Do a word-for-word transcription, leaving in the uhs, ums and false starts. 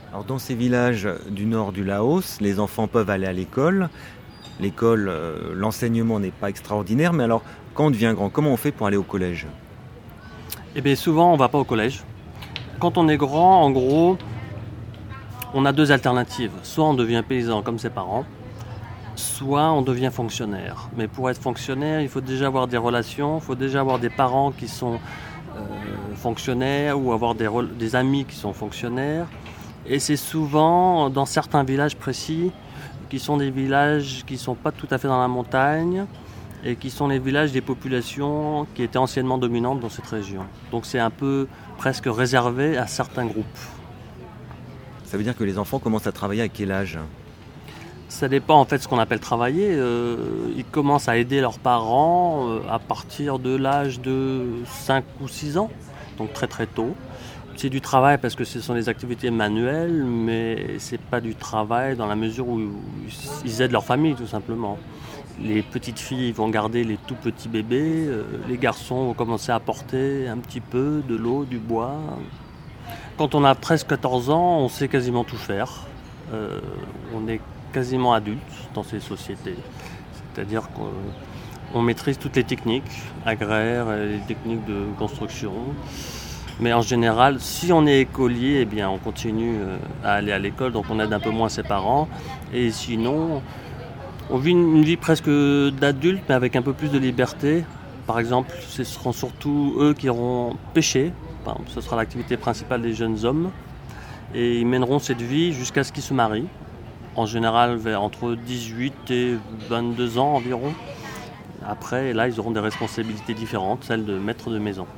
Alors dans ces villages du nord du Laos, les enfants peuvent aller à l'école. L'école, euh, l'enseignement n'est pas extraordinaire, mais alors quand on devient grand, comment on fait pour aller au collège? Eh bien souvent on ne va pas au collège. Quand on est grand, en gros, on a deux alternatives. Soit on devient paysan comme ses parents, soit on devient fonctionnaire. Mais pour être fonctionnaire, il faut déjà avoir des relations, il faut déjà avoir des parents qui sont euh, fonctionnaires ou avoir des, des amis qui sont fonctionnaires. Et c'est souvent dans certains villages précis qui sont des villages qui ne sont pas tout à fait dans la montagne et qui sont les villages des populations qui étaient anciennement dominantes dans cette région. Donc c'est un peu presque réservé à certains groupes. Ça veut dire que les enfants commencent à travailler à quel âge? Ça dépend en fait de ce qu'on appelle travailler. Euh, ils commencent à aider leurs parents euh, à partir de l'âge de cinq ou six ans, donc très très tôt. C'est du travail parce que ce sont des activités manuelles, mais c'est pas du travail dans la mesure où ils aident leur famille tout simplement. Les petites filles vont garder les tout petits bébés, euh, les garçons vont commencer à porter un petit peu de l'eau, du bois. Quand on a presque quatorze ans, on sait quasiment tout faire. Euh, on est quasiment adulte dans ces sociétés. C'est-à-dire qu'on on maîtrise toutes les techniques agraires, les techniques de construction. Mais en général, si on est écolier, eh bien, on continue à aller à l'école, donc on aide un peu moins ses parents. Et sinon, on vit une vie presque d'adulte, mais avec un peu plus de liberté. Par exemple, ce seront surtout eux qui iront pêcher. Enfin, ce sera l'activité principale des jeunes hommes. Et ils mèneront cette vie jusqu'à ce qu'ils se marient. En général, vers entre dix-huit et vingt-deux ans environ. Après, là, ils auront des responsabilités différentes, celles de maître de maison.